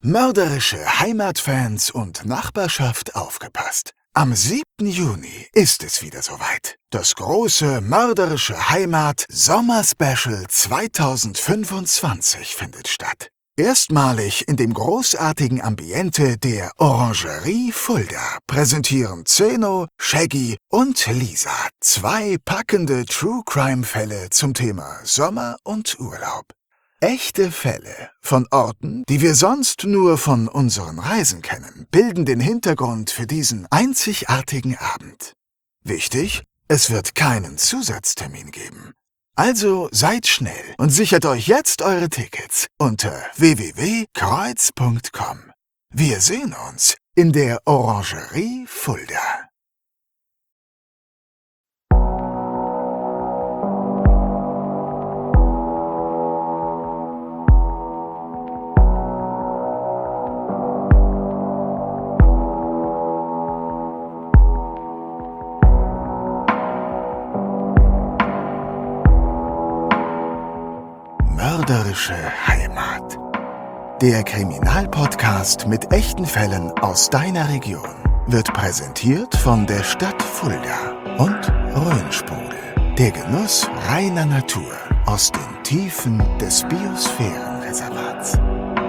Mörderische Heimatfans und Nachbarschaft, aufgepasst. Am 7. Juni ist es wieder soweit. Das große Mörderische Heimat Sommerspecial 2025 findet statt. Erstmalig in dem großartigen Ambiente der Orangerie Fulda präsentieren Zeno, Shaggy und Lisa 2 packende True-Crime-Fälle zum Thema Sommer und Urlaub. Echte Fälle von Orten, die wir sonst nur von unseren Reisen kennen, bilden den Hintergrund für diesen einzigartigen Abend. Wichtig, es wird keinen Zusatztermin geben. Also seid schnell und sichert euch jetzt eure Tickets unter www.kreuz.com. Wir sehen uns in der Orangerie Fulda. Mörderische Heimat. Der Kriminalpodcast mit echten Fällen aus deiner Region wird präsentiert von der Stadt Fulda und Rhönsprudel. Der Genuss reiner Natur aus den Tiefen des Biosphärenreservats.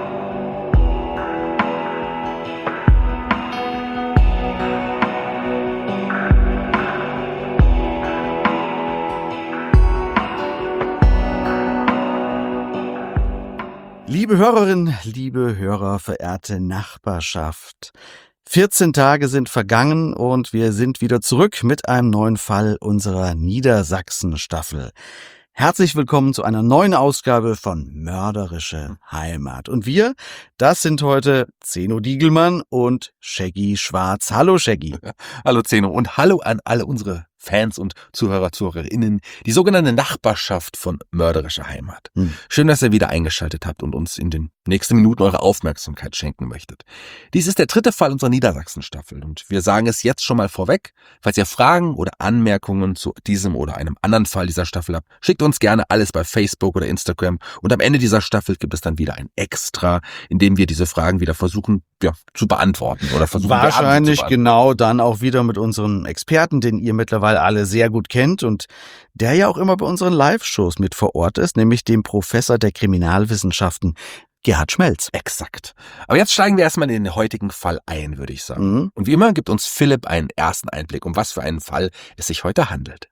Liebe Hörerinnen, liebe Hörer, verehrte Nachbarschaft. 14 Tage sind vergangen und wir sind wieder zurück mit einem neuen Fall unserer Niedersachsen-Staffel. Herzlich willkommen zu einer neuen Ausgabe von Mörderische Heimat. Und wir, das sind heute Zeno Diegelmann und Shaggy Schwarz. Hallo Shaggy. Hallo Zeno und hallo an alle unsere Fans und Zuhörer, ZuhörerInnen, die sogenannte Nachbarschaft von Mörderische Heimat. Schön, dass ihr wieder eingeschaltet habt und uns in den nächsten Minuten eure Aufmerksamkeit schenken möchtet. Dies ist der 3. Fall unserer Niedersachsen-Staffel und wir sagen es jetzt schon mal vorweg. Falls ihr Fragen oder Anmerkungen zu diesem oder einem anderen Fall dieser Staffel habt, schickt uns gerne alles bei Facebook oder Instagram und am Ende dieser Staffel gibt es dann wieder ein Extra, in dem wir diese Fragen wieder versuchen zu beantworten oder versuchen wahrscheinlich genau dann auch wieder mit unserem Experten, den ihr mittlerweile alle sehr gut kennt und der ja auch immer bei unseren Live-Shows mit vor Ort ist, nämlich dem Professor der Kriminalwissenschaften Gerhard Schmelz. Exakt. Aber jetzt steigen wir erstmal in den heutigen Fall ein, würde ich sagen. Und wie immer gibt uns Philipp einen ersten Einblick, um was für einen Fall es sich heute handelt.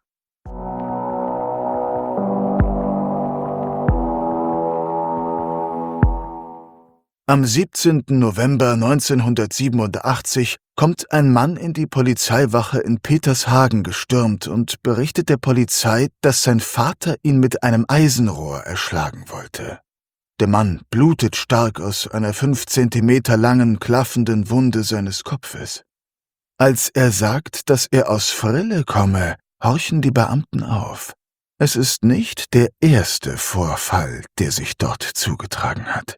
Am 17. November 1987 kommt ein Mann in die Polizeiwache in Petershagen gestürmt und berichtet der Polizei, dass sein Vater ihn mit einem Eisenrohr erschlagen wollte. Der Mann blutet stark aus einer 5 Zentimeter langen, klaffenden Wunde seines Kopfes. Als er sagt, dass er aus Frille komme, horchen die Beamten auf. Es ist nicht der erste Vorfall, der sich dort zugetragen hat.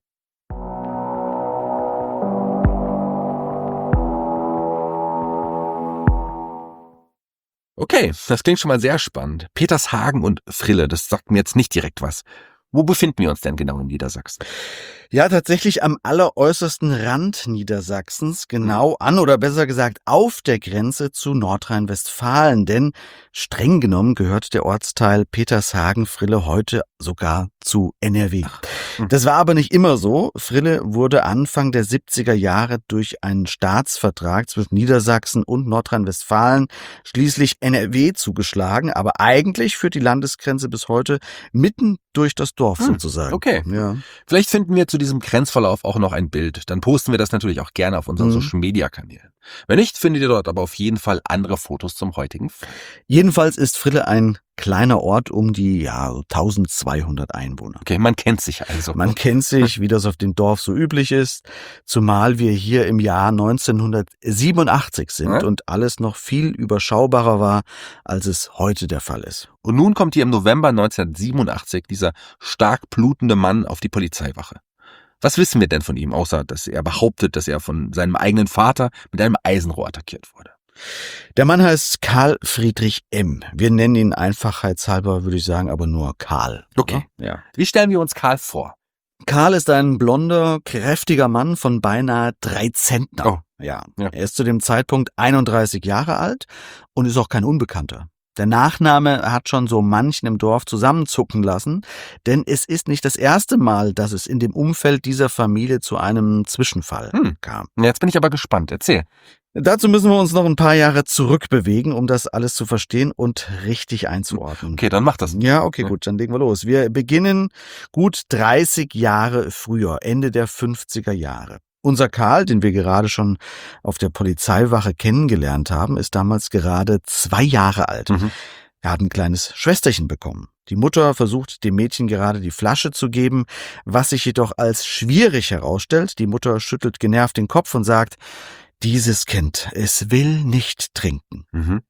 Okay, das klingt schon mal sehr spannend. Petershagen und Frille, das sagt mir jetzt nicht direkt was. Wo befinden wir uns denn genau in Niedersachsen? Ja, tatsächlich am alleräußersten Rand Niedersachsens, genau an oder besser gesagt auf der Grenze zu Nordrhein-Westfalen, denn streng genommen gehört der Ortsteil Petershagen-Frille heute sogar zu NRW. Das war aber nicht immer so. Frille wurde Anfang der 70er Jahre durch einen Staatsvertrag zwischen Niedersachsen und Nordrhein-Westfalen schließlich NRW zugeschlagen, aber eigentlich führt die Landesgrenze bis heute mitten durch das Dorf sozusagen. Okay. Ja. Vielleicht finden wir zu diesem Grenzverlauf auch noch ein Bild. Dann posten wir das natürlich auch gerne auf unseren Social-Media-Kanälen. Wenn nicht, findet ihr dort aber auf jeden Fall andere Fotos zum heutigen Fall. Jedenfalls ist Frille ein kleiner Ort um die 1200 Einwohner. Okay, man kennt sich also. Man kennt sich, wie das auf dem Dorf so üblich ist, zumal wir hier im Jahr 1987 sind und alles noch viel überschaubarer war, als es heute der Fall ist. Und nun kommt hier im November 1987 dieser stark blutende Mann auf die Polizeiwache. Was wissen wir denn von ihm, außer dass er behauptet, dass er von seinem eigenen Vater mit einem Eisenrohr attackiert wurde? Der Mann heißt Karl Friedrich M. Wir nennen ihn einfachheitshalber, würde ich sagen, aber nur Karl. Okay. Ja. Wie stellen wir uns Karl vor? Karl ist ein blonder, kräftiger Mann von beinahe 3 Zentner. Oh. Ja. Ja. Er ist zu dem Zeitpunkt 31 Jahre alt und ist auch kein Unbekannter. Der Nachname hat schon so manchen im Dorf zusammenzucken lassen, denn es ist nicht das erste Mal, dass es in dem Umfeld dieser Familie zu einem Zwischenfall kam. Jetzt bin ich aber gespannt. Erzähl. Dazu müssen wir uns noch ein paar Jahre zurückbewegen, um das alles zu verstehen und richtig einzuordnen. Okay, dann mach das. Ja, okay, gut, dann legen wir los. Wir beginnen gut 30 Jahre früher, Ende der 50er Jahre. Unser Karl, den wir gerade schon auf der Polizeiwache kennengelernt haben, ist damals gerade 2 Jahre alt. Er hat ein kleines Schwesterchen bekommen. Die Mutter versucht dem Mädchen gerade die Flasche zu geben, was sich jedoch als schwierig herausstellt. Die Mutter schüttelt genervt den Kopf und sagt, dieses Kind, es will nicht trinken.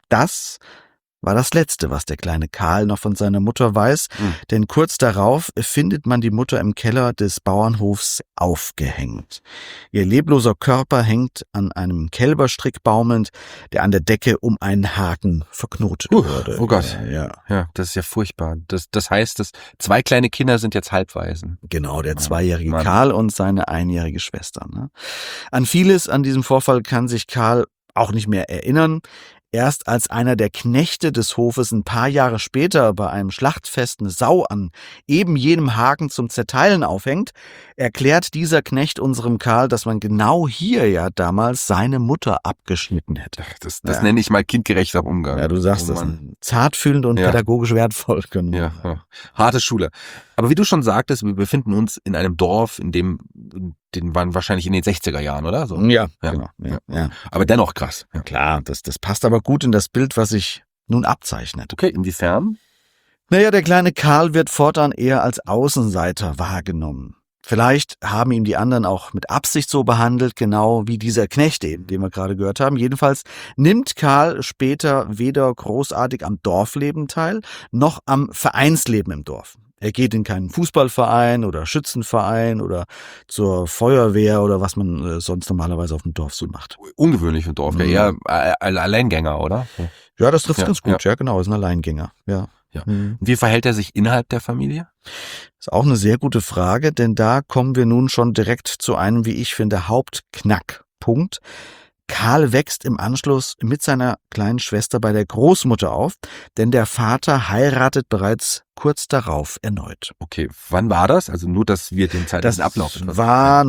Das war das Letzte, was der kleine Karl noch von seiner Mutter weiß, denn kurz darauf findet man die Mutter im Keller des Bauernhofs aufgehängt. Ihr lebloser Körper hängt an einem Kälberstrick baumelnd, der an der Decke um einen Haken verknotet wurde. Oh Gott. Ja, Das ist ja furchtbar. Das heißt, dass 2 kleine Kinder sind jetzt Halbwaisen. Genau, der 2-jährige Mann. Karl und seine 1-jährige Schwester. Ne? An vieles an diesem Vorfall kann sich Karl auch nicht mehr erinnern. Erst als einer der Knechte des Hofes ein paar Jahre später bei einem Schlachtfest eine Sau an eben jenem Haken zum Zerteilen aufhängt, erklärt dieser Knecht unserem Karl, dass man genau hier ja damals seine Mutter abgeschnitten hätte. Das nenne ich mal kindgerechter Umgang. Ja, du sagst Oh das. Mann. Zartfühlend und Ja. pädagogisch wertvoll. Können. Ja. Harte Schule. Aber wie du schon sagtest, wir befinden uns in einem Dorf, den waren wahrscheinlich in den 60er Jahren, oder? So. Ja, Ja. genau. Ja. Aber dennoch krass. Ja. Klar, das passt aber gut in das Bild, was sich nun abzeichnet. Okay, inwiefern? Naja, der kleine Karl wird fortan eher als Außenseiter wahrgenommen. Vielleicht haben ihm die anderen auch mit Absicht so behandelt, genau wie dieser Knecht eben, den wir gerade gehört haben. Jedenfalls nimmt Karl später weder großartig am Dorfleben teil, noch am Vereinsleben im Dorf. Er geht in keinen Fußballverein oder Schützenverein oder zur Feuerwehr oder was man sonst normalerweise auf dem Dorf so macht. Ungewöhnlich für Dorf. Eher Alleingänger, oder? Ja, das trifft Ja, ganz gut. Ja, genau, ist ein Alleingänger. Ja. Ja. Und wie verhält er sich innerhalb der Familie? Ist auch eine sehr gute Frage, denn da kommen wir nun schon direkt zu einem, wie ich finde, Hauptknackpunkt. Karl wächst im Anschluss mit seiner kleinen Schwester bei der Großmutter auf, denn der Vater heiratet bereits kurz darauf erneut. Okay, wann war das? Also nur, dass wir den zeitlichen Ablauf etwas war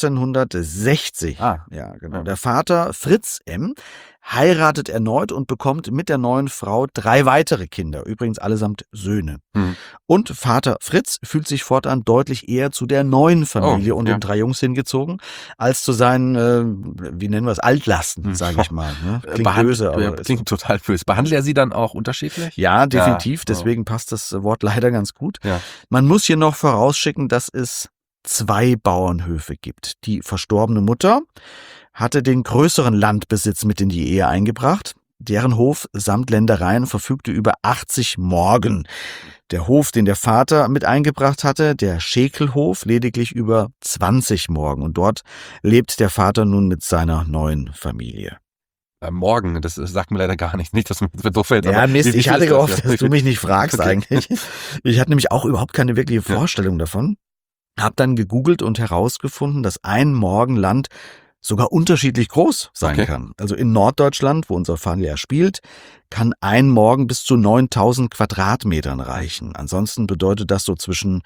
1960. Ah. Ja, genau. Ja. Der Vater Fritz M. heiratet erneut und bekommt mit der neuen Frau 3 weitere Kinder, übrigens allesamt Söhne. Und Vater Fritz fühlt sich fortan deutlich eher zu der neuen Familie und den 3 Jungs hingezogen, als zu seinen, wie nennen wir es, Altlasten, sage ich mal. Ne? Klingt böse, aber klingt total böse. Behandelt er sie dann auch unterschiedlich? ja, definitiv. Ja. Deswegen passt das Wort leider ganz gut. Ja. Man muss hier noch vorausschicken, dass es 2 Bauernhöfe gibt. Die verstorbene Mutter hatte den größeren Landbesitz mit in die Ehe eingebracht. Deren Hof samt Ländereien verfügte über 80 Morgen. Der Hof, den der Vater mit eingebracht hatte, der Schäkelhof, lediglich über 20 Morgen. Und dort lebt der Vater nun mit seiner neuen Familie. Morgen, das sagt mir leider gar nichts. Nicht, dass mir das so fällt. Ja, aber Mist, wie viel ich hatte ist das? gehofft, dass du mich nicht fragst Okay. eigentlich. Ich hatte nämlich auch überhaupt keine wirkliche Vorstellung davon. Hab dann gegoogelt und herausgefunden, dass ein Morgenland sogar unterschiedlich groß sein Okay. kann. Also in Norddeutschland, wo unser Fall ja spielt, kann ein Morgen bis zu 9000 Quadratmetern reichen. Ansonsten bedeutet das so zwischen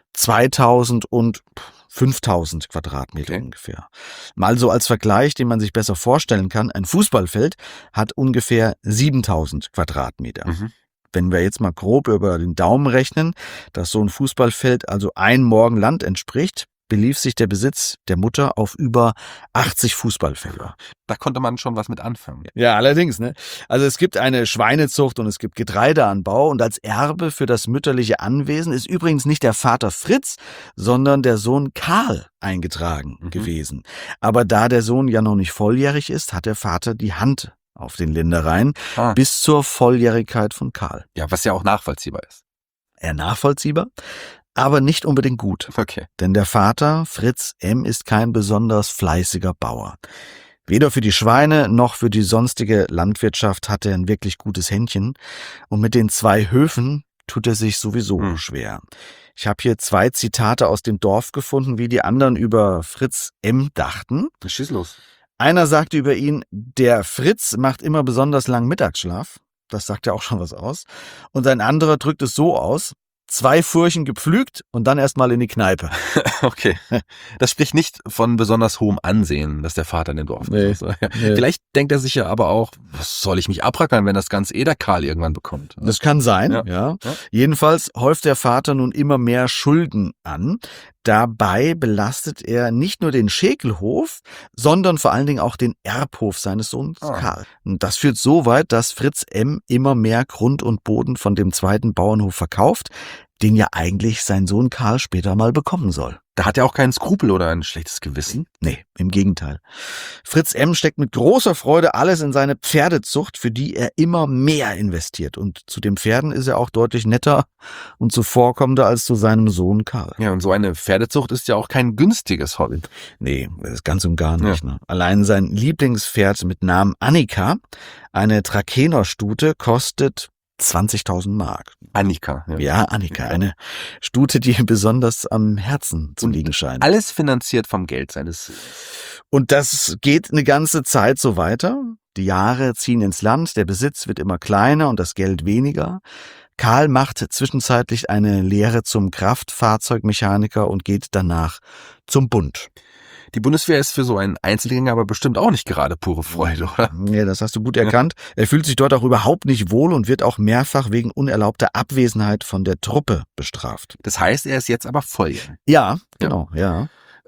2000 und 5000 Quadratmeter Okay. ungefähr. Mal so als Vergleich, den man sich besser vorstellen kann, ein Fußballfeld hat ungefähr 7000 Quadratmeter. Mhm. Wenn wir jetzt mal grob über den Daumen rechnen, dass so ein Fußballfeld also ein Morgen Land entspricht, belief sich der Besitz der Mutter auf über 80 Fußballfelder. Da konnte man schon was mit anfangen. Ja, allerdings, ne? Also es gibt eine Schweinezucht und es gibt Getreideanbau und als Erbe für das mütterliche Anwesen ist übrigens nicht der Vater Fritz, sondern der Sohn Karl eingetragen gewesen. Aber da der Sohn ja noch nicht volljährig ist, hat der Vater die Hand auf den Ländereien bis zur Volljährigkeit von Karl. Ja, was ja auch nachvollziehbar ist. Eher nachvollziehbar, aber nicht unbedingt gut. Okay. Denn der Vater, Fritz M., ist kein besonders fleißiger Bauer. Weder für die Schweine noch für die sonstige Landwirtschaft hat er ein wirklich gutes Händchen. Und mit den 2 Höfen, tut er sich sowieso schwer. Ich habe hier 2 Zitate aus dem Dorf gefunden, wie die anderen über Fritz M. dachten. Schieß los. Einer sagte über ihn, der Fritz macht immer besonders lang Mittagsschlaf. Das sagt ja auch schon was aus. Und ein anderer drückt es so aus: 2 Furchen gepflügt und dann erstmal in die Kneipe. Okay. Das spricht nicht von besonders hohem Ansehen, dass der Vater in dem Dorf ist. Ja. Nee. Vielleicht denkt er sich ja aber auch, was soll ich mich abrackern, wenn das ganz der Karl irgendwann bekommt. Das kann sein, ja. Ja. Jedenfalls häuft der Vater nun immer mehr Schulden an. Dabei belastet er nicht nur den Schäkelhof, sondern vor allen Dingen auch den Erbhof seines Sohns Karl. Und das führt so weit, dass Fritz M. immer mehr Grund und Boden von dem zweiten Bauernhof verkauft, den ja eigentlich sein Sohn Karl später mal bekommen soll. Da hat er auch keinen Skrupel oder ein schlechtes Gewissen. Nee, im Gegenteil. Fritz M. steckt mit großer Freude alles in seine Pferdezucht, für die er immer mehr investiert. Und zu den Pferden ist er auch deutlich netter und zuvorkommender als zu seinem Sohn Karl. Ja, und so eine Pferdezucht ist ja auch kein günstiges Hobby. Nee, das ist ganz und gar nicht. Ja. Ne? Allein sein Lieblingspferd mit Namen Annika, eine Trakener-Stute, kostet 20.000 Mark. Annika. Ja, Annika, eine Stute, die ihm besonders am Herzen zu liegen scheint. Alles finanziert vom Geld seines. Und das geht eine ganze Zeit so weiter. Die Jahre ziehen ins Land, der Besitz wird immer kleiner und das Geld weniger. Karl macht zwischenzeitlich eine Lehre zum Kraftfahrzeugmechaniker und geht danach zum Bund. Die Bundeswehr ist für so einen Einzelgänger aber bestimmt auch nicht gerade pure Freude, oder? Ja, das hast du gut erkannt. Er fühlt sich dort auch überhaupt nicht wohl und wird auch mehrfach wegen unerlaubter Abwesenheit von der Truppe bestraft. Das heißt, er ist jetzt aber volljährig. Ja, genau, ja.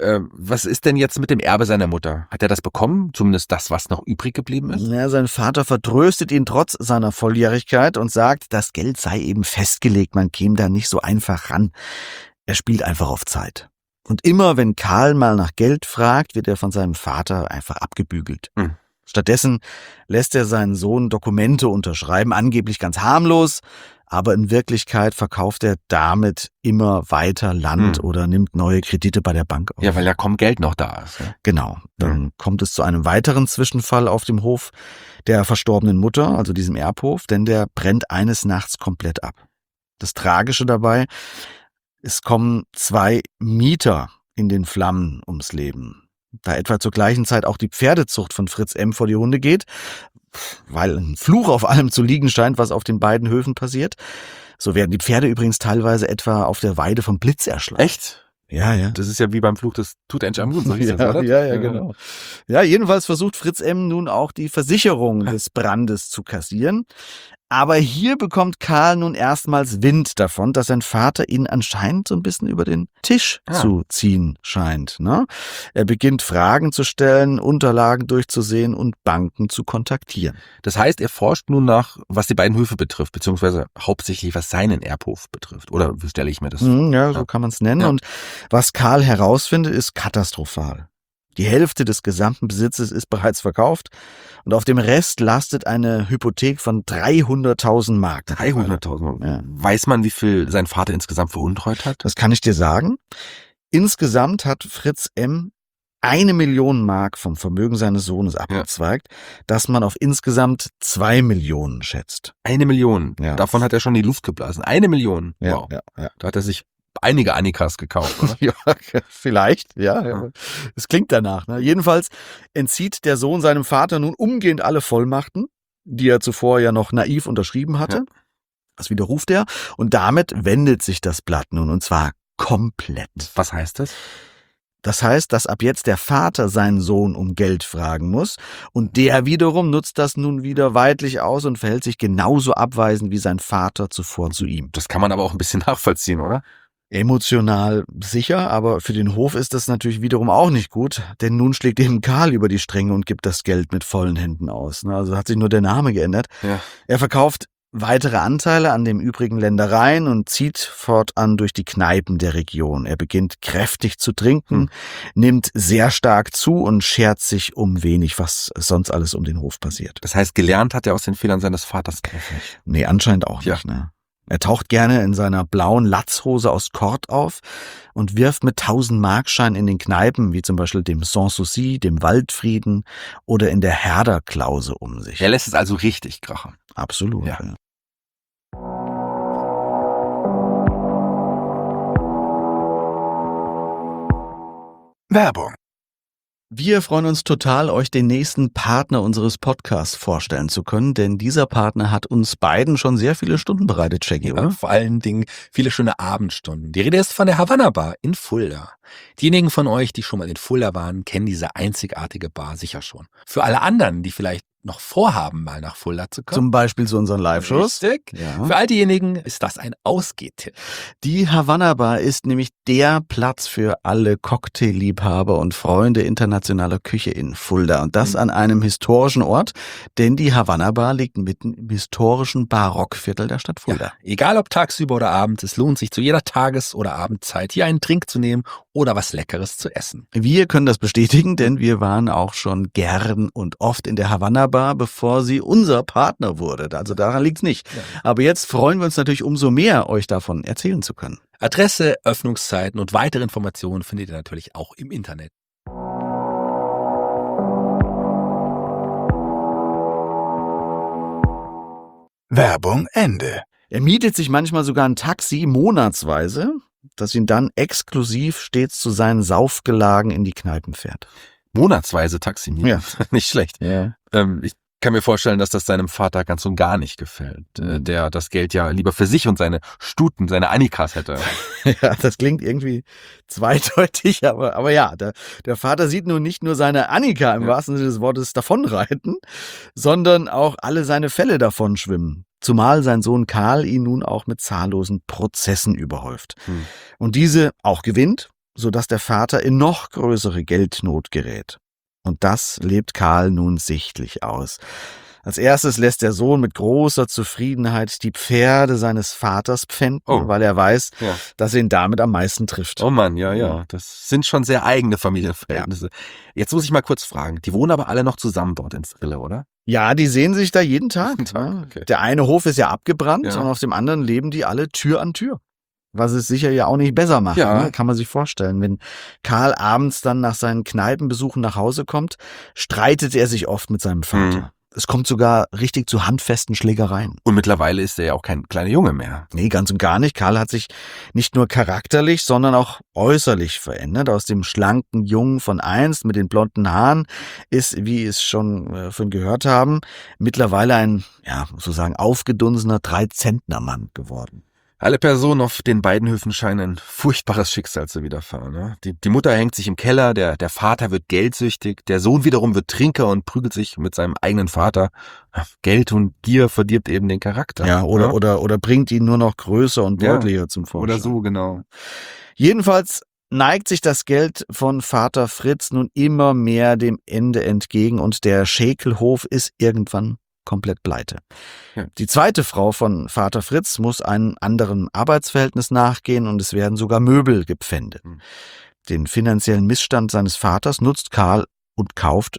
Was ist denn jetzt mit dem Erbe seiner Mutter? Hat er das bekommen? Zumindest das, was noch übrig geblieben ist? Ja, sein Vater vertröstet ihn trotz seiner Volljährigkeit und sagt, das Geld sei eben festgelegt, man käme da nicht so einfach ran. Er spielt einfach auf Zeit. Und immer, wenn Karl mal nach Geld fragt, wird er von seinem Vater einfach abgebügelt. Stattdessen lässt er seinen Sohn Dokumente unterschreiben, angeblich ganz harmlos, aber in Wirklichkeit verkauft er damit immer weiter Land oder nimmt neue Kredite bei der Bank auf. Ja, weil ja kaum Geld noch da ist. Ja? Genau. Dann kommt es zu einem weiteren Zwischenfall auf dem Hof der verstorbenen Mutter, also diesem Erbhof, denn der brennt eines Nachts komplett ab. Das Tragische dabei: Es kommen 2 Mieter in den Flammen ums Leben. Da etwa zur gleichen Zeit auch die Pferdezucht von Fritz M. vor die Hunde geht, weil ein Fluch auf allem zu liegen scheint, was auf den beiden Höfen passiert. So werden die Pferde übrigens teilweise etwa auf der Weide vom Blitz erschlagen. Echt? Ja. Das ist ja wie beim Fluch des Tutanchamun, so hieß das, oder? Ja, genau. Ja, jedenfalls versucht Fritz M. nun auch die Versicherung des Brandes zu kassieren. Aber hier bekommt Karl nun erstmals Wind davon, dass sein Vater ihn anscheinend so ein bisschen über den Tisch zu ziehen scheint. Ne? Er beginnt Fragen zu stellen, Unterlagen durchzusehen und Banken zu kontaktieren. Das heißt, er forscht nun nach, was die beiden Höfe betrifft, beziehungsweise hauptsächlich was seinen Erbhof betrifft. Oder wie stelle ich mir das vor? Ja, so kann man es nennen. Ja. Und was Karl herausfindet, ist katastrophal. Die Hälfte des gesamten Besitzes ist bereits verkauft und auf dem Rest lastet eine Hypothek von 300.000 Mark. 300.000? Ja. Weiß man, wie viel sein Vater insgesamt veruntreut hat? Das kann ich dir sagen. Insgesamt hat Fritz M. 1 Million Mark vom Vermögen seines Sohnes abgezweigt, das man auf insgesamt 2 Millionen schätzt. 1 Million? Ja. Davon hat er schon die Luft geblasen. 1 Million? Ja, wow. Ja. Da hat er sich einige Annikas gekauft, oder? Ja, vielleicht, ja. Es klingt danach. Ne? Jedenfalls entzieht der Sohn seinem Vater nun umgehend alle Vollmachten, die er zuvor ja noch naiv unterschrieben hatte. Ja. Das widerruft er und damit wendet sich das Blatt nun und zwar komplett. Was heißt das? Das heißt, dass ab jetzt der Vater seinen Sohn um Geld fragen muss und der wiederum nutzt das nun wieder weidlich aus und verhält sich genauso abweisend wie sein Vater zuvor zu ihm. Das kann man aber auch ein bisschen nachvollziehen, oder? Emotional sicher, aber für den Hof ist das natürlich wiederum auch nicht gut, denn nun schlägt eben Karl über die Stränge und gibt das Geld mit vollen Händen aus. Also hat sich nur der Name geändert. Ja. Er verkauft weitere Anteile an den übrigen Ländereien und zieht fortan durch die Kneipen der Region. Er beginnt kräftig zu trinken, nimmt sehr stark zu und schert sich um wenig, was sonst alles um den Hof passiert. Das heißt, gelernt hat er aus den Fehlern seines Vaters nicht. Nee, anscheinend auch nicht. Ne? Er taucht gerne in seiner blauen Latzhose aus Kord auf und wirft mit 1000-Markschein in den Kneipen, wie zum Beispiel dem Sans Souci, dem Waldfrieden oder in der Herderklause um sich. Er lässt es also richtig krachen. Absolut. Ja. Werbung. Wir freuen uns total, euch den nächsten Partner unseres Podcasts vorstellen zu können, denn dieser Partner hat uns beiden schon sehr viele Stunden bereitet, Shaggy, oder? Ja, vor allen Dingen viele schöne Abendstunden. Die Rede ist von der Havanna Bar in Fulda. Diejenigen von euch, die schon mal in Fulda waren, kennen diese einzigartige Bar sicher schon. Für alle anderen, die vielleicht noch vorhaben, mal nach Fulda zu kommen. Zum Beispiel zu unseren Live-Shows. Richtig. Ja. Für all diejenigen ist das ein Ausgehtipp. Die Havanna Bar ist nämlich der Platz für alle Cocktailliebhaber und Freunde internationaler Küche in Fulda. Und das an einem historischen Ort, denn die Havanna Bar liegt mitten im historischen Barockviertel der Stadt Fulda. Ja, egal ob tagsüber oder abends, es lohnt sich zu jeder Tages- oder Abendzeit hier einen Trink zu nehmen oder was Leckeres zu essen. Wir können das bestätigen, denn wir waren auch schon gern und oft in der Havanna Bar, bevor sie unser Partner wurde. Also daran liegt's nicht. Ja. Aber jetzt freuen wir uns natürlich umso mehr, euch davon erzählen zu können. Adresse, Öffnungszeiten und weitere Informationen findet ihr natürlich auch im Internet. Werbung Ende. Er mietet sich manchmal sogar ein Taxi monatsweise, das ihn dann exklusiv stets zu seinen Saufgelagen in die Kneipen fährt. Monatsweise Taximieten. Ja. Nicht schlecht. Ja. Ich kann mir vorstellen, dass das seinem Vater ganz und gar nicht gefällt. Der das Geld ja lieber für sich und seine Stuten, seine Annikas hätte. Ja, das klingt irgendwie zweideutig, aber ja, der Vater sieht nun nicht nur seine Annika im wahrsten Sinne des Wortes davonreiten, sondern auch alle seine Fälle davon schwimmen. Zumal sein Sohn Karl ihn nun auch mit zahllosen Prozessen überhäuft. Und diese auch gewinnt, sodass der Vater in noch größere Geldnot gerät. Und das lebt Karl nun sichtlich aus. Als erstes lässt der Sohn mit großer Zufriedenheit die Pferde seines Vaters pfänden, weil er weiß, dass er ihn damit am meisten trifft. Oh Mann, ja. Das sind schon sehr eigene Familienverhältnisse. Ja. Jetzt muss ich mal kurz fragen. Die wohnen aber alle noch zusammen dort in Rille, oder? Ja, die sehen sich da jeden Tag. Okay. Der eine Hof ist ja abgebrannt und auf dem anderen leben die alle Tür an Tür. Was es sicher ja auch nicht besser macht, ne? Kann man sich vorstellen. Wenn Karl abends dann nach seinen Kneipenbesuchen nach Hause kommt, streitet er sich oft mit seinem Vater. Es kommt sogar richtig zu handfesten Schlägereien. Und mittlerweile ist er ja auch kein kleiner Junge mehr. Nee, ganz und gar nicht. Karl hat sich nicht nur charakterlich, sondern auch äußerlich verändert. Aus dem schlanken Jungen von einst mit den blonden Haaren ist, wie es schon von gehört haben, mittlerweile ein, sozusagen aufgedunsener 3-Zentner-Mann geworden. Alle Personen auf den beiden Höfen scheinen ein furchtbares Schicksal zu widerfahren. Ne? Die Mutter hängt sich im Keller, der Vater wird geldsüchtig, der Sohn wiederum wird Trinker und prügelt sich mit seinem eigenen Vater. Geld und Gier verdirbt eben den Charakter. Ja, oder bringt ihn nur noch größer und deutlicher zum Vorschein. Oder so, genau. Jedenfalls neigt sich das Geld von Vater Fritz nun immer mehr dem Ende entgegen und der Schäkelhof ist irgendwann komplett pleite. Ja. Die zweite Frau von Vater Fritz muss einem anderen Arbeitsverhältnis nachgehen und es werden sogar Möbel gepfändet. Den finanziellen Missstand seines Vaters nutzt Karl und kauft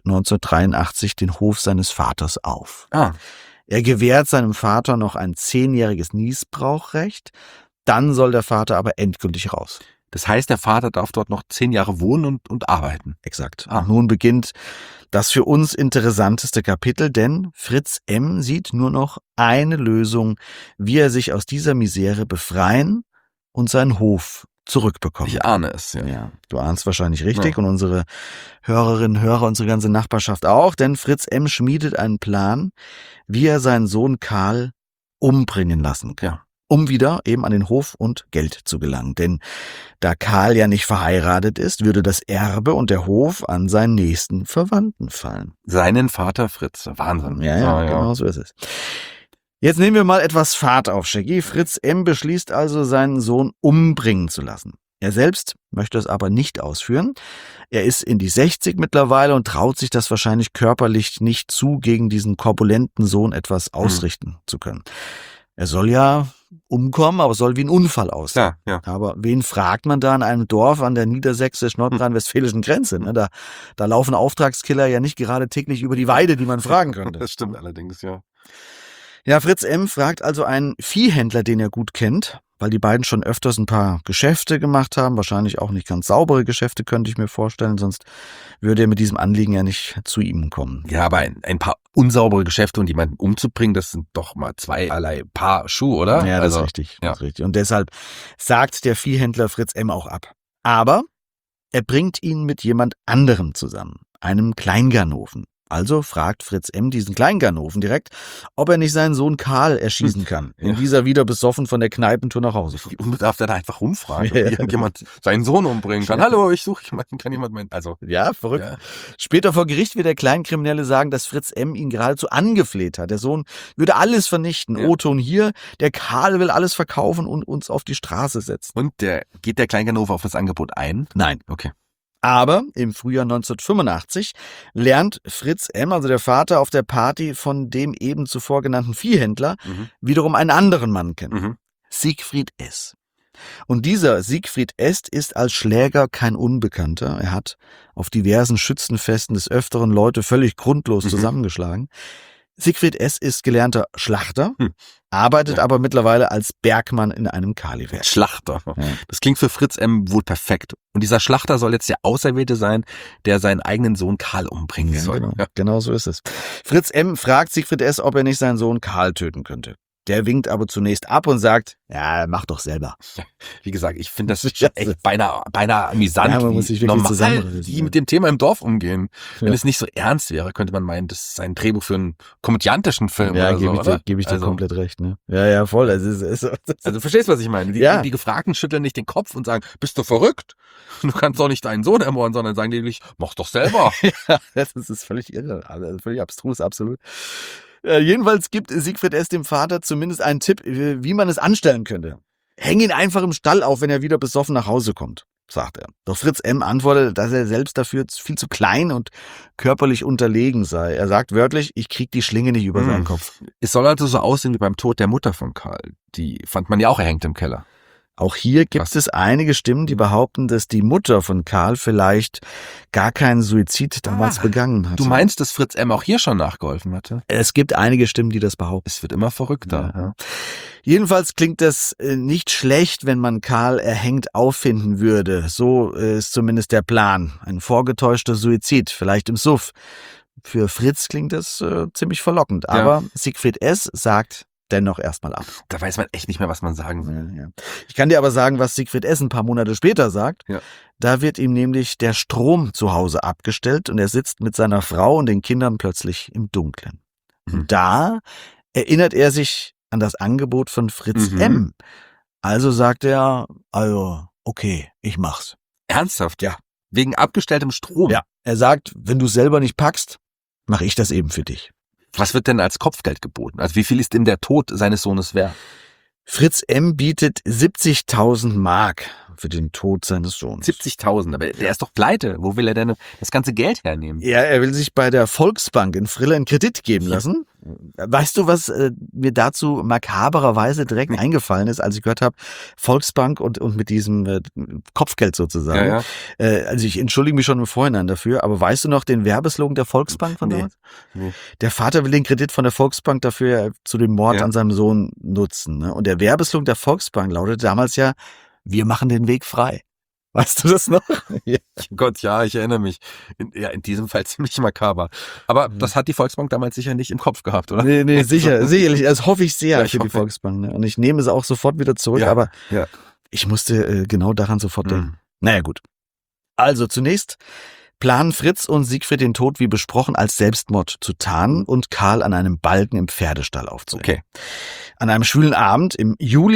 1983 den Hof seines Vaters auf. Er gewährt seinem Vater noch ein 10-jähriges Nießbrauchrecht, dann soll der Vater aber endgültig raus. Das heißt, der Vater darf dort noch 10 Jahre wohnen und arbeiten. Exakt. Nun beginnt das für uns interessanteste Kapitel, denn Fritz M. sieht nur noch eine Lösung, wie er sich aus dieser Misere befreien und seinen Hof zurückbekommen. Ich ahne es, ja. Du ahnst wahrscheinlich richtig und unsere Hörerinnen, Hörer, unsere ganze Nachbarschaft auch, denn Fritz M. schmiedet einen Plan, wie er seinen Sohn Karl umbringen lassen kann. Um wieder eben an den Hof und Geld zu gelangen. Denn da Karl ja nicht verheiratet ist, würde das Erbe und der Hof an seinen nächsten Verwandten fallen. Seinen Vater Fritz. Wahnsinn. Ja, genau so ist es. Jetzt nehmen wir mal etwas Fahrt auf, Shaggy. Fritz M. beschließt also, seinen Sohn umbringen zu lassen. Er selbst möchte es aber nicht ausführen. Er ist in die 60 mittlerweile und traut sich das wahrscheinlich körperlich nicht zu, gegen diesen korpulenten Sohn etwas ausrichten zu können. Er soll ja umkommen, aber soll wie ein Unfall aussehen. Ja. Aber wen fragt man da in einem Dorf an der niedersächsisch-nordrhein-westfälischen Grenze? Da laufen Auftragskiller ja nicht gerade täglich über die Weide, die man fragen könnte. Das stimmt allerdings, ja. Ja, Fritz M. fragt also einen Viehhändler, den er gut kennt, weil die beiden schon öfters ein paar Geschäfte gemacht haben, wahrscheinlich auch nicht ganz saubere Geschäfte, könnte ich mir vorstellen, sonst würde er mit diesem Anliegen ja nicht zu ihm kommen. Ja, aber ein paar unsaubere Geschäfte und jemanden umzubringen, das sind doch mal zweierlei Paar Schuhe, oder? Ja, das ist richtig. Das ist richtig. Und deshalb sagt der Viehhändler Fritz M. auch ab. Aber Er bringt ihn mit jemand anderem zusammen, einem Kleinganoven. Also fragt Fritz M. diesen Kleinganoven direkt, ob er nicht seinen Sohn Karl erschießen kann, in dieser wieder besoffen von der Kneipentour nach Hause kommt. Und darf der da einfach rumfragen, ob irgendjemand seinen Sohn umbringen kann. Hallo, ich suche jemanden, kann jemand meinen... Also, ja, verrückt. Ja. Später vor Gericht wird der Kleinkriminelle sagen, dass Fritz M. ihn geradezu angefleht hat. Der Sohn würde alles vernichten. Ja. O-Ton hier, der Karl will alles verkaufen und uns auf die Straße setzen. Und geht der Kleinganove auf das Angebot ein? Nein. Okay. Aber im Frühjahr 1985 lernt Fritz M., also der Vater, auf der Party von dem eben zuvor genannten Viehhändler wiederum einen anderen Mann kennen. Siegfried S. Und dieser Siegfried S. ist als Schläger kein Unbekannter. Er hat auf diversen Schützenfesten des Öfteren Leute völlig grundlos zusammengeschlagen. Siegfried S. ist gelernter Schlachter, arbeitet aber mittlerweile als Bergmann in einem Kaliwerk. Schlachter. Ja. Das klingt für Fritz M. wohl perfekt. Und dieser Schlachter soll jetzt der Auserwählte sein, der seinen eigenen Sohn Karl umbringen soll. Genau. Ja. Genau so ist es. Fritz M. fragt Siegfried S., ob er nicht seinen Sohn Karl töten könnte. Der winkt aber zunächst ab und sagt, ja, mach doch selber. Ja, wie gesagt, ich finde das echt beinahe amüsant, ja, man muss sich wirklich zusammenreißen, die mit dem Thema im Dorf umgehen. Ja. Wenn es nicht so ernst wäre, könnte man meinen, das ist ein Drehbuch für einen komödiantischen Film oder so, oder? Gebe ich dir komplett recht, ne? Ja, voll. Also du verstehst, was ich meine. Die Gefragten schütteln nicht den Kopf und sagen, bist du verrückt? Du kannst doch nicht deinen Sohn ermorden, sondern sagen lediglich, mach doch selber. Ja, das ist völlig irre, also völlig abstrus, absolut. Jedenfalls gibt Siegfried S. dem Vater zumindest einen Tipp, wie man es anstellen könnte. Häng ihn einfach im Stall auf, wenn er wieder besoffen nach Hause kommt, sagt er. Doch Fritz M. antwortet, dass er selbst dafür viel zu klein und körperlich unterlegen sei. Er sagt wörtlich, ich krieg die Schlinge nicht über seinen Kopf. Es soll also so aussehen wie beim Tod der Mutter von Karl. Die fand man ja auch erhängt im Keller. Auch hier gibt es einige Stimmen, die behaupten, dass die Mutter von Karl vielleicht gar keinen Suizid damals begangen hat. Du meinst, dass Fritz M. auch hier schon nachgeholfen hatte? Es gibt einige Stimmen, die das behaupten. Es wird immer verrückter. Ja. Jedenfalls klingt das nicht schlecht, wenn man Karl erhängt auffinden würde. So ist zumindest der Plan. Ein vorgetäuschter Suizid, vielleicht im Suff. Für Fritz klingt das ziemlich verlockend. Aber Siegfried S. sagt dennoch erstmal ab. Da weiß man echt nicht mehr, was man sagen will. Ja. Ich kann dir aber sagen, was Siegfried S. ein paar Monate später sagt. Ja. Da wird ihm nämlich der Strom zu Hause abgestellt und er sitzt mit seiner Frau und den Kindern plötzlich im Dunkeln. Und da erinnert er sich an das Angebot von Fritz M. Also sagt er, also okay, ich mach's. Ernsthaft? Ja. Wegen abgestelltem Strom? Ja. Er sagt, wenn du selber nicht packst, mache ich das eben für dich. Was wird denn als Kopfgeld geboten? Also wie viel ist ihm der Tod seines Sohnes wert? Fritz M. bietet 70.000 Mark für den Tod seines Sohnes. 70.000, aber der ist doch pleite. Wo will er denn das ganze Geld hernehmen? Ja, er will sich bei der Volksbank in Frille einen Kredit geben lassen. Weißt du, was mir dazu makabererweise direkt eingefallen ist, als ich gehört habe, Volksbank und mit diesem Kopfgeld sozusagen. Ja. Also ich entschuldige mich schon im Vorhinein dafür, aber weißt du noch den Werbeslogan der Volksbank von damals? Nee. Der Vater will den Kredit von der Volksbank dafür zu dem Mord an seinem Sohn nutzen. Ne? Und der Werbeslogan der Volksbank lautete damals ja, wir machen den Weg frei. Weißt du das noch? Ja. Gott, ja, ich erinnere mich. In diesem Fall ziemlich makaber. Aber das hat die Volksbank damals sicher nicht im Kopf gehabt, oder? Nee, sicherlich. Das hoffe ich sehr für die Volksbank. Ne? Und ich nehme es auch sofort wieder zurück, aber ich musste genau daran sofort denken. Naja, gut. Also zunächst planen Fritz und Siegfried den Tod wie besprochen als Selbstmord zu tarnen und Karl an einem Balken im Pferdestall aufzuhängen. Okay. An einem schwülen Abend im Juli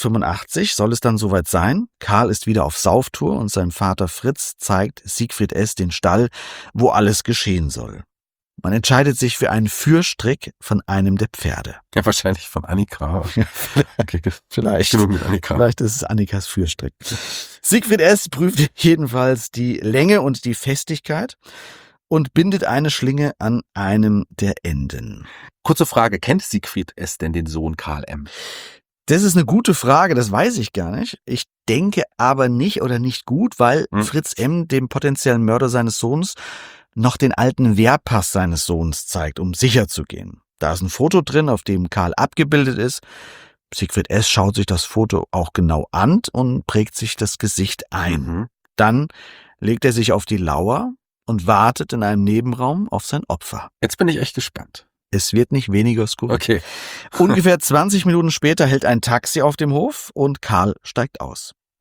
1985 soll es dann soweit sein. Karl ist wieder auf Sauftour und sein Vater Fritz zeigt Siegfried S. den Stall, wo alles geschehen soll. Man entscheidet sich für einen Fürstrick von einem der Pferde. Ja, wahrscheinlich von Annika. Okay, vielleicht. Mit Annika. Vielleicht ist es Annikas Fürstrick. Siegfried S. prüft jedenfalls die Länge und die Festigkeit und bindet eine Schlinge an einem der Enden. Kurze Frage, kennt Siegfried S. denn den Sohn Karl M.? Das ist eine gute Frage, das weiß ich gar nicht. Ich denke aber nicht oder nicht gut, weil Fritz M. dem potenziellen Mörder seines Sohns noch den alten Wehrpass seines Sohns zeigt, um sicher zu gehen. Da ist ein Foto drin, auf dem Karl abgebildet ist. Siegfried S. schaut sich das Foto auch genau an und prägt sich das Gesicht ein. Dann legt er sich auf die Lauer und wartet in einem Nebenraum auf sein Opfer. Jetzt bin ich echt gespannt. Es wird nicht weniger skurril. Okay. Ungefähr 20 Minuten später hält ein Taxi auf dem Hof und Karl steigt aus.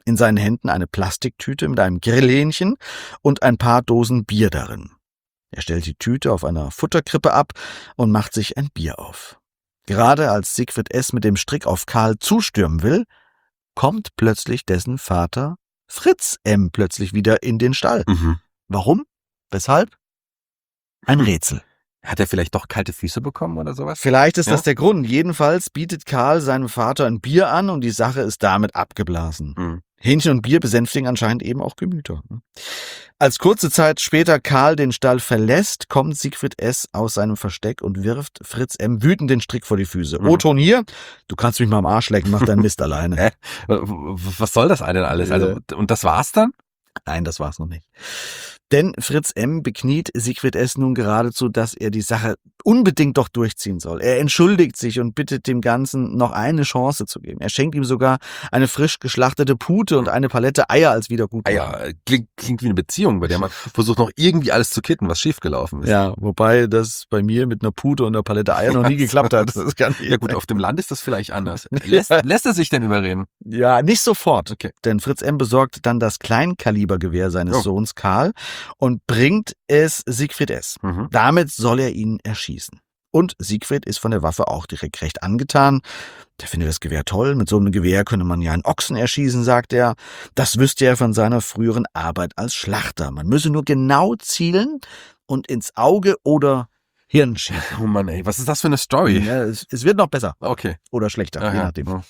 In seinen Händen eine Plastiktüte mit einem Grillhähnchen und ein paar Dosen Bier darin. Er stellt die Tüte auf einer Futterkrippe ab und macht sich ein Bier auf. Gerade als Siegfried S. mit dem Strick auf Karl zustürmen will, kommt plötzlich dessen Vater Fritz M. plötzlich wieder in den Stall. Warum? Weshalb? Ein Rätsel. Hat er vielleicht doch kalte Füße bekommen oder sowas? Vielleicht ist das der Grund. Jedenfalls bietet Karl seinem Vater ein Bier an und die Sache ist damit abgeblasen. Hähnchen und Bier besänftigen anscheinend eben auch Gemüter. Als kurze Zeit später Karl den Stall verlässt, kommt Siegfried S. aus seinem Versteck und wirft Fritz M. wütend den Strick vor die Füße. O-Ton hier, du kannst mich mal am Arsch lecken, mach deinen Mist alleine. Was soll das denn alles? Also, und das war's dann? Nein, das war's noch nicht. Denn Fritz M. bekniet Siegfried S. nun geradezu, dass er die Sache unbedingt doch durchziehen soll. Er entschuldigt sich und bittet dem Ganzen noch eine Chance zu geben. Er schenkt ihm sogar eine frisch geschlachtete Pute und eine Palette Eier als Wiedergutmachung. Eier, klingt wie eine Beziehung, bei der man versucht noch irgendwie alles zu kitten, was schiefgelaufen ist. Ja, wobei das bei mir mit einer Pute und einer Palette Eier noch nie geklappt hat. Das kann ja gut, auf dem Land ist das vielleicht anders. Lässt er sich denn überreden? Ja, nicht sofort. Okay. Denn Fritz M. besorgt dann das Kleinkalibergewehr seines Sohns Karl und bringt es Siegfried S. Damit soll er ihn erschießen. Und Siegfried ist von der Waffe auch direkt recht angetan. Der findet das Gewehr toll. Mit so einem Gewehr könne man ja einen Ochsen erschießen, sagt er. Das wüsste er von seiner früheren Arbeit als Schlachter. Man müsse nur genau zielen und ins Auge oder Hirn schießen. Oh Mann, ey, was ist das für eine Story? Ja, es wird noch besser. Okay. Oder schlechter, je nachdem. Ja.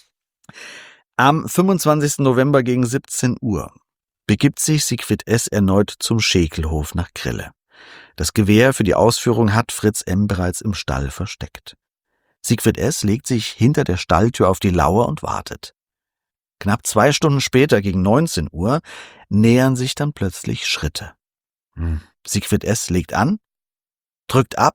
Am 25. November gegen 17 Uhr begibt sich Siegfried S. erneut zum Schäkelhof nach Krille. Das Gewehr für die Ausführung hat Fritz M. bereits im Stall versteckt. Siegfried S. legt sich hinter der Stalltür auf die Lauer und wartet. Knapp 2 Stunden später, gegen 19 Uhr, nähern sich dann plötzlich Schritte. Siegfried S. legt an, drückt ab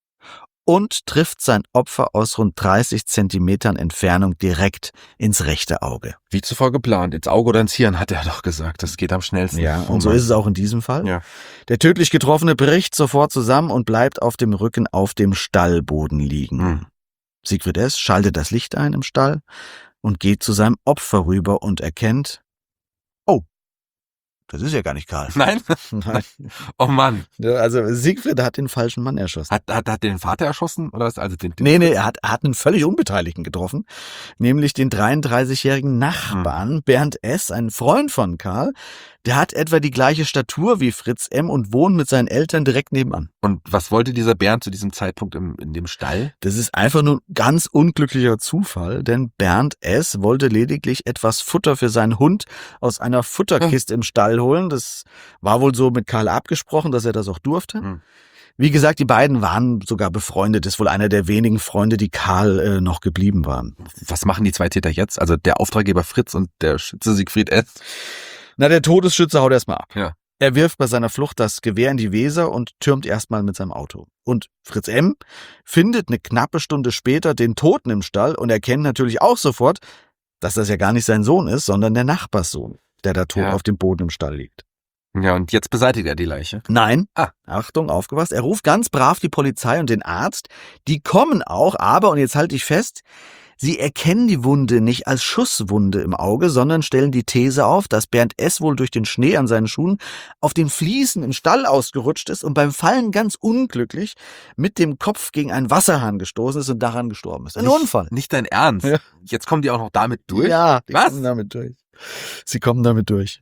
und trifft sein Opfer aus rund 30 Zentimetern Entfernung direkt ins rechte Auge. Wie zuvor geplant, ins Auge oder ins Hirn, hat er doch gesagt. Das geht am schnellsten. Ja, und so ist es auch in diesem Fall. Ja. Der tödlich Getroffene bricht sofort zusammen und bleibt auf dem Rücken auf dem Stallboden liegen. Siegfried S. schaltet das Licht ein im Stall und geht zu seinem Opfer rüber und erkennt, oh, das ist ja gar nicht Karl. Nein? Nein. Oh Mann. Also Siegfried hat den falschen Mann erschossen. Hat den Vater erschossen? Oder was? Also den Nee, er hat einen völlig Unbeteiligten getroffen, nämlich den 33-jährigen Nachbarn Bernd S., ein Freund von Karl. Der hat etwa die gleiche Statur wie Fritz M. und wohnt mit seinen Eltern direkt nebenan. Und was wollte dieser Bernd zu diesem Zeitpunkt in dem Stall? Das ist einfach nur ein ganz unglücklicher Zufall, denn Bernd S. wollte lediglich etwas Futter für seinen Hund aus einer Futterkiste im Stall holen. Das war wohl so mit Karl abgesprochen, dass er das auch durfte. Wie gesagt, die beiden waren sogar befreundet. Das ist wohl einer der wenigen Freunde, die Karl noch geblieben waren. Was machen die 2 Täter jetzt? Also der Auftraggeber Fritz und der Schütze Siegfried S.? Na, der Todesschütze haut erstmal ab. Ja. Er wirft bei seiner Flucht das Gewehr in die Weser und türmt erstmal mit seinem Auto. Und Fritz M. findet eine knappe Stunde später den Toten im Stall und erkennt natürlich auch sofort, dass das ja gar nicht sein Sohn ist, sondern der Nachbarssohn, der da tot auf dem Boden im Stall liegt. Ja, und jetzt beseitigt er die Leiche. Nein, Achtung, aufgepasst, er ruft ganz brav die Polizei und den Arzt. Die kommen auch, aber, und jetzt halte ich fest, sie erkennen die Wunde nicht als Schusswunde im Auge, sondern stellen die These auf, dass Bernd S. wohl durch den Schnee an seinen Schuhen auf den Fliesen im Stall ausgerutscht ist und beim Fallen ganz unglücklich mit dem Kopf gegen einen Wasserhahn gestoßen ist und daran gestorben ist. Ein Unfall. Nicht dein Ernst? Ja. Jetzt kommen die auch noch damit durch? Ja, die Was? kommen damit durch. Sie kommen damit durch.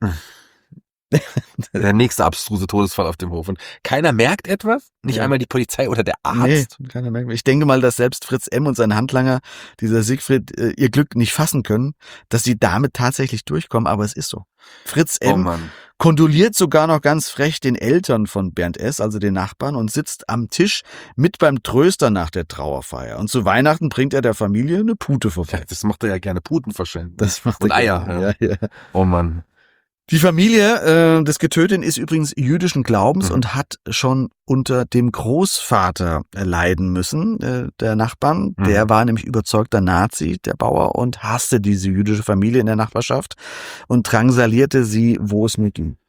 Der nächste abstruse Todesfall auf dem Hof. Und keiner merkt etwas? Nicht einmal die Polizei oder der Arzt? Nee, keiner merkt. Ich denke mal, dass selbst Fritz M. und sein Handlanger, dieser Siegfried, ihr Glück nicht fassen können, dass sie damit tatsächlich durchkommen, aber es ist so. Fritz M. kondoliert sogar noch ganz frech den Eltern von Bernd S., also den Nachbarn, und sitzt am Tisch mit beim Tröster nach der Trauerfeier. Und zu Weihnachten bringt er der Familie eine Pute vorbei. Ja, das macht er ja gerne, Puten verschenken. Das macht und er Eier. gerne. Ja. Oh Mann. Die Familie des Getöteten ist übrigens jüdischen Glaubens und hat schon unter dem Großvater leiden müssen, der Nachbarn. Der war nämlich überzeugter Nazi, der Bauer, und hasste diese jüdische Familie in der Nachbarschaft und drangsalierte sie, wo es nur ging.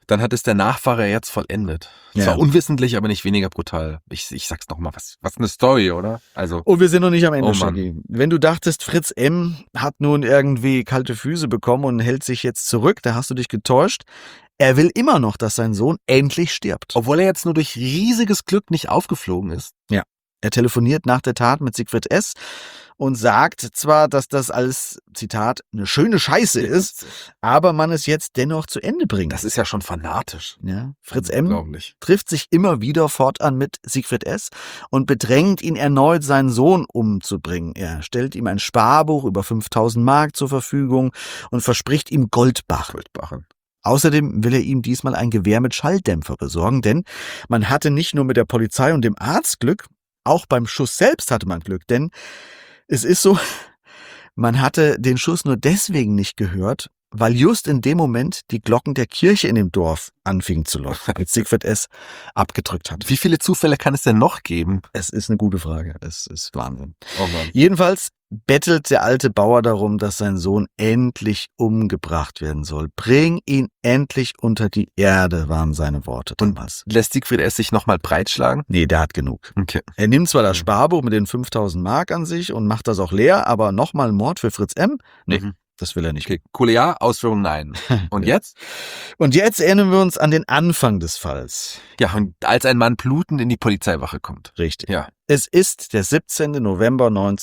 Dann hat es der Nachfahre jetzt vollendet. Ja. Zwar unwissentlich, aber nicht weniger brutal. Ich sag's nochmal, was eine Story, oder? Also. Und wir sind noch nicht am Ende, Oh Mann. Shaggy. Wenn du dachtest, Fritz M. hat nun irgendwie kalte Füße bekommen und hält sich jetzt zurück, da hast du dich getäuscht. Er will immer noch, dass sein Sohn endlich stirbt. Obwohl er jetzt nur durch riesiges Glück nicht aufgeflogen ist. Er telefoniert nach der Tat mit Siegfried S. und sagt zwar, dass das als, Zitat, eine schöne Scheiße ist, aber man es jetzt dennoch zu Ende bringt. Das ist ja schon fanatisch. Ja, Fritz M. Unglaublich. trifft sich immer wieder fortan mit Siegfried S. und bedrängt ihn erneut, seinen Sohn umzubringen. Er stellt ihm ein Sparbuch über 5.000 Mark zur Verfügung und verspricht ihm Goldbarren. Außerdem will er ihm diesmal ein Gewehr mit Schalldämpfer besorgen, denn man hatte nicht nur mit der Polizei und dem Arzt Glück, auch beim Schuss selbst hatte man Glück, denn es ist so, man hatte den Schuss nur deswegen nicht gehört, weil just in dem Moment die Glocken der Kirche in dem Dorf anfingen zu läuten, als Siegfried S. abgedrückt hat. Wie viele Zufälle kann es denn noch geben? Es ist eine gute Frage, es ist Wahnsinn. Oh Mann. Jedenfalls bettelt der alte Bauer darum, dass sein Sohn endlich umgebracht werden soll. Bring ihn endlich unter die Erde, waren seine Worte damals. Lässt Siegfried S. sich nochmal breitschlagen? Nee, der hat genug. Okay. Er nimmt zwar das Sparbuch mit den 5.000 Mark an sich und macht das auch leer, aber nochmal Mord für Fritz M.? Nee, das will er nicht. Okay, coole Ja, Ausführung nein. Und jetzt? Und jetzt erinnern wir uns an den Anfang des Falls. Ja, und als ein Mann blutend in die Polizeiwache kommt. Richtig. Ja. Es ist der 17. November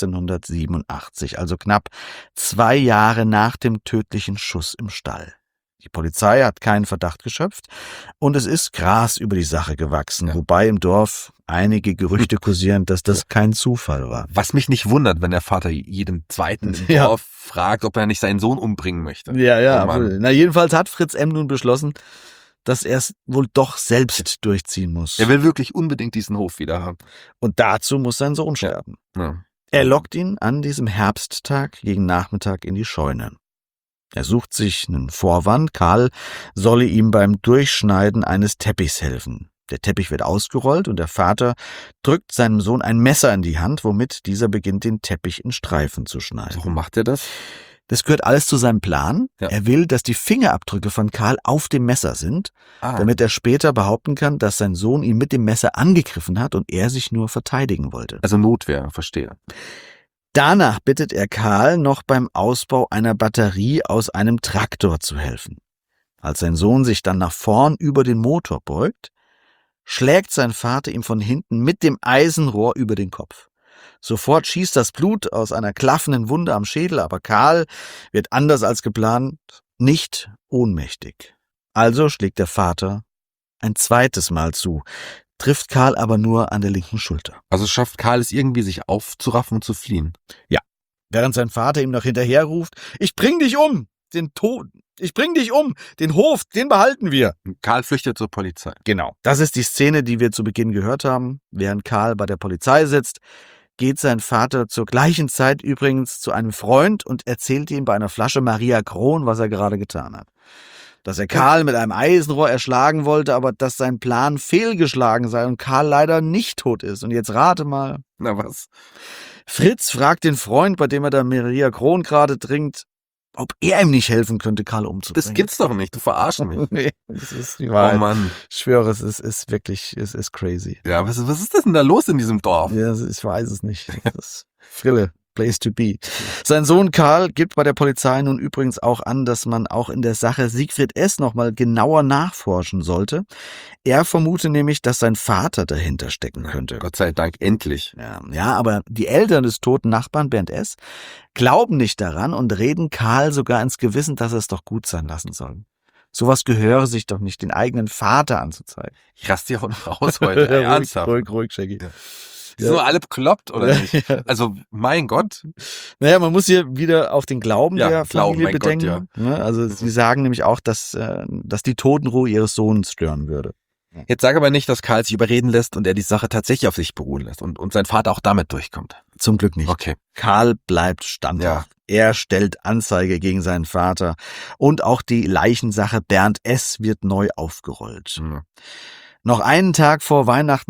1987, also knapp 2 Jahre nach dem tödlichen Schuss im Stall. Die Polizei hat keinen Verdacht geschöpft und es ist Gras über die Sache gewachsen, wobei im Dorf einige Gerüchte kursieren, dass das kein Zufall war. Was mich nicht wundert, wenn der Vater jedem Zweiten im Dorf fragt, ob er nicht seinen Sohn umbringen möchte. Ja, Oh Mann. na jedenfalls hat Fritz M. nun beschlossen, dass er es wohl doch selbst durchziehen muss. Er will wirklich unbedingt diesen Hof wieder haben. Und dazu muss sein Sohn sterben. Ja. Er lockt ihn an diesem Herbsttag gegen Nachmittag in die Scheune. Er sucht sich einen Vorwand, Karl solle ihm beim Durchschneiden eines Teppichs helfen. Der Teppich wird ausgerollt und der Vater drückt seinem Sohn ein Messer in die Hand, womit dieser beginnt, den Teppich in Streifen zu schneiden. Warum macht er das? Das gehört alles zu seinem Plan. Ja. Er will, dass die Fingerabdrücke von Karl auf dem Messer sind, damit er später behaupten kann, dass sein Sohn ihn mit dem Messer angegriffen hat und er sich nur verteidigen wollte. Also Notwehr, verstehe. Danach bittet er Karl, noch beim Ausbau einer Batterie aus einem Traktor zu helfen. Als sein Sohn sich dann nach vorn über den Motor beugt, schlägt sein Vater ihm von hinten mit dem Eisenrohr über den Kopf. Sofort schießt das Blut aus einer klaffenden Wunde am Schädel, aber Karl wird anders als geplant nicht ohnmächtig. Also schlägt der Vater ein zweites Mal zu, trifft Karl aber nur an der linken Schulter. Also schafft Karl es irgendwie, sich aufzuraffen und zu fliehen. Ja, während sein Vater ihm noch hinterher ruft, ich bring dich um, den Hof, den behalten wir. Karl flüchtet zur Polizei. Genau, das ist die Szene, die wir zu Beginn gehört haben. Während Karl bei der Polizei sitzt, geht sein Vater zur gleichen Zeit übrigens zu einem Freund und erzählt ihm bei einer Flasche Maria Kron, was er gerade getan hat. Dass er Karl mit einem Eisenrohr erschlagen wollte, aber dass sein Plan fehlgeschlagen sei und Karl leider nicht tot ist. Und jetzt rate mal. Na was? Fritz fragt den Freund, bei dem er da Maria Kron gerade trinkt, ob er ihm nicht helfen könnte, Karl umzubringen. Das gibt's doch nicht, du verarschen mich. Nee, das ist die Oh Wahrheit. Mann. Ich schwöre, es ist wirklich, es ist crazy. Ja, was ist denn da los in diesem Dorf? Ja, ich weiß es nicht. Das ist Frille. Place to be. Sein Sohn Karl gibt bei der Polizei nun übrigens auch an, dass man auch in der Sache Siegfried S. nochmal genauer nachforschen sollte. Er vermute nämlich, dass sein Vater dahinter stecken könnte. Gott sei Dank, endlich. Ja, aber die Eltern des toten Nachbarn Bernd S. glauben nicht daran und reden Karl sogar ins Gewissen, dass er es doch gut sein lassen soll. Sowas gehöre sich doch nicht, den eigenen Vater anzuzeigen. Ich raste hier auch noch raus heute. Ey, ernsthaft. Ruhig, Shaggy. Ja. Sind nur alle bekloppt, oder nicht? Ja. Also, mein Gott. Naja, man muss hier wieder auf den Glauben Ja, der Glauben, Familie mein Gott, bedenken. Ne? Also sie sagen nämlich auch, dass die Totenruhe ihres Sohnes stören würde. Jetzt sag aber nicht, dass Karl sich überreden lässt und er die Sache tatsächlich auf sich beruhen lässt und sein Vater auch damit durchkommt. Zum Glück nicht. Okay. Karl bleibt standhaft. Er stellt Anzeige gegen seinen Vater und auch die Leichensache Bernd S. wird neu aufgerollt. Mhm. Noch einen Tag vor Weihnachten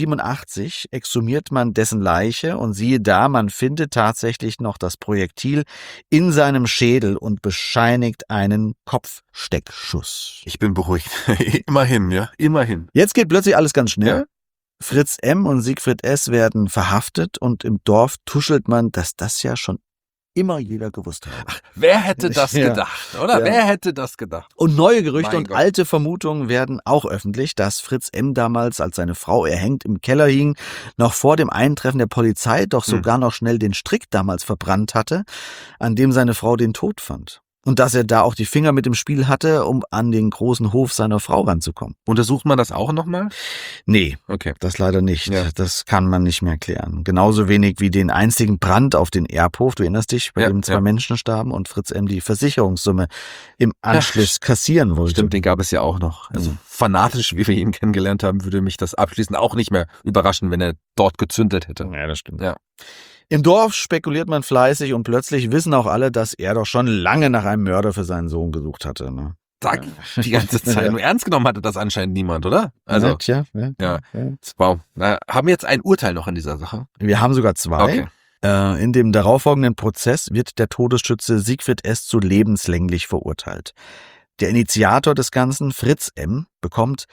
1987 exhumiert man dessen Leiche und siehe da, man findet tatsächlich noch das Projektil in seinem Schädel und bescheinigt einen Kopfsteckschuss. Ich bin beruhigt. Immerhin, ja, immerhin. Jetzt geht plötzlich alles ganz schnell. Ja. Fritz M. und Siegfried S. werden verhaftet und im Dorf tuschelt man, dass das ja schon immer jeder gewusst hat. Ach, wer hätte das Ja. gedacht, oder? Ja. Wer hätte das gedacht? Und neue Gerüchte Mein und Gott. alte Vermutungen werden auch öffentlich, dass Fritz M. damals, als seine Frau erhängt im Keller hing, noch vor dem Eintreffen der Polizei doch sogar noch schnell den Strick damals verbrannt hatte, an dem seine Frau den Tod fand. Und dass er da auch die Finger mit im Spiel hatte, um an den großen Hof seiner Frau ranzukommen. Untersucht man das auch nochmal? Nee, Okay. das leider nicht. Ja. Das kann man nicht mehr klären. Genauso wenig wie den einzigen Brand auf den Erbhof, du erinnerst dich, bei Ja, dem 2 ja. Menschen starben und Fritz M. die Versicherungssumme im Anschluss kassieren wollte. Stimmt, den gab es ja auch noch. Also fanatisch, wie wir ihn kennengelernt haben, würde mich das abschließend auch nicht mehr überraschen, wenn er dort gezündelt hätte. Ja, das stimmt. Ja. Im Dorf spekuliert man fleißig und plötzlich wissen auch alle, dass er doch schon lange nach einem Mörder für seinen Sohn gesucht hatte. Ne? Zack, die ganze Zeit. Ja. Nur ernst genommen hatte das anscheinend niemand, oder? Also, Tja, ja. Wow. Na, haben wir jetzt ein Urteil noch in dieser Sache? Wir haben sogar 2. Okay. In dem darauffolgenden Prozess wird der Todesschütze Siegfried S. zu lebenslänglich verurteilt. Der Initiator des Ganzen, Fritz M., bekommt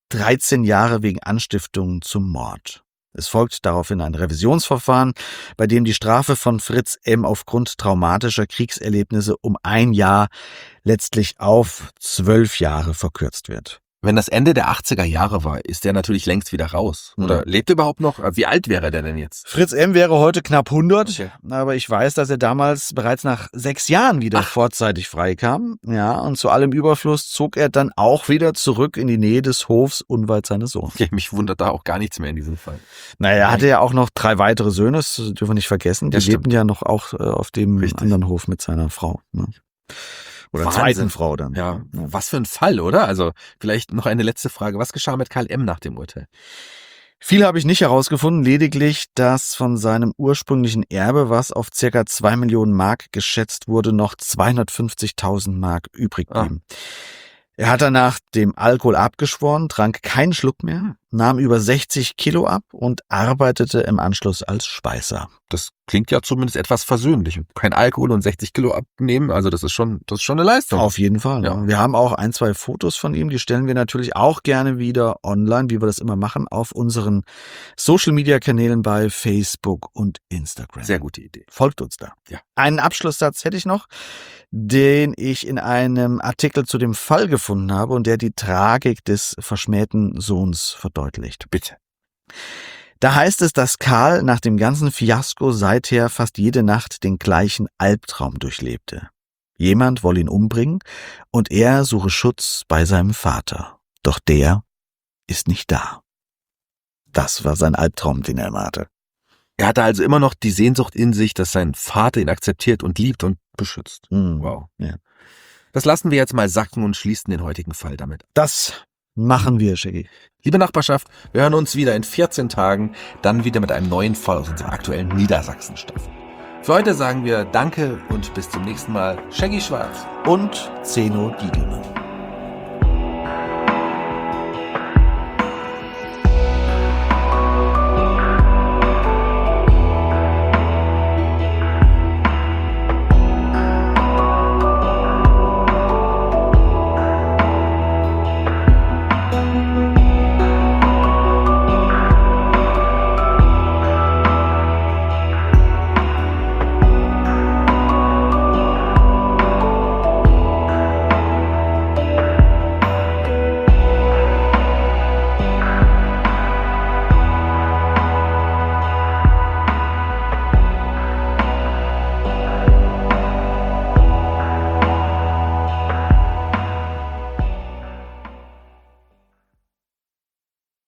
13 Jahre wegen Anstiftung zum Mord. Es folgt daraufhin ein Revisionsverfahren, bei dem die Strafe von Fritz M. aufgrund traumatischer Kriegserlebnisse um 1 Jahr letztlich auf 12 Jahre verkürzt wird. Wenn das Ende der 80er Jahre war, ist der natürlich längst wieder raus. Oder lebt er überhaupt noch? Wie alt wäre der denn jetzt? Fritz M. wäre heute knapp 100, Okay. aber ich weiß, dass er damals bereits nach 6 Jahren wieder vorzeitig freikam. Ja, und zu allem Überfluss zog er dann auch wieder zurück in die Nähe des Hofs unweit seines Sohnes. Okay, mich wundert da auch gar nichts mehr in diesem Fall. Naja, er hatte ja auch noch 3 weitere Söhne, das dürfen wir nicht vergessen. Die Ja, stimmt. lebten ja noch auch auf dem Richtig. anderen Hof mit seiner Frau. Ne? Oder Wahnsinn. zweiten Frau dann. Ja, was für ein Fall, oder? Also vielleicht noch eine letzte Frage. Was geschah mit Karl M. nach dem Urteil? Viel habe ich nicht herausgefunden, lediglich, dass von seinem ursprünglichen Erbe, was auf ca. 2 Millionen Mark geschätzt wurde, noch 250.000 Mark übrig blieben. Er hat danach dem Alkohol abgeschworen, trank keinen Schluck mehr, nahm über 60 Kilo ab und arbeitete im Anschluss als Schweißer. Das klingt ja zumindest etwas versöhnlich. Kein Alkohol und 60 Kilo abnehmen, also das ist schon eine Leistung. Auf jeden Fall. Ja. Ja. Wir haben auch 1, 2 Fotos von ihm, die stellen wir natürlich auch gerne wieder online, wie wir das immer machen, auf unseren Social-Media-Kanälen bei Facebook und Instagram. Sehr gute Idee. Folgt uns da. Ja. Einen Abschlusssatz hätte ich noch, den ich in einem Artikel zu dem Fall gefunden habe und der die Tragik des verschmähten Sohns verdeutlicht. Bitte. Da heißt es, dass Karl nach dem ganzen Fiasko seither fast jede Nacht den gleichen Albtraum durchlebte. Jemand wolle ihn umbringen und er suche Schutz bei seinem Vater. Doch der ist nicht da. Das war sein Albtraum, den er immer hatte. Er hatte also immer noch die Sehnsucht in sich, dass sein Vater ihn akzeptiert und liebt und beschützt. Wow. Ja. Das lassen wir jetzt mal sacken und schließen den heutigen Fall damit. Das machen wir, Shaggy. Liebe Nachbarschaft, wir hören uns wieder in 14 Tagen, dann wieder mit einem neuen Fall aus unserer aktuellen Niedersachsen-Staffel. Für heute sagen wir Danke und bis zum nächsten Mal. Shaggy Schwarz Und Zeno Diegelmann.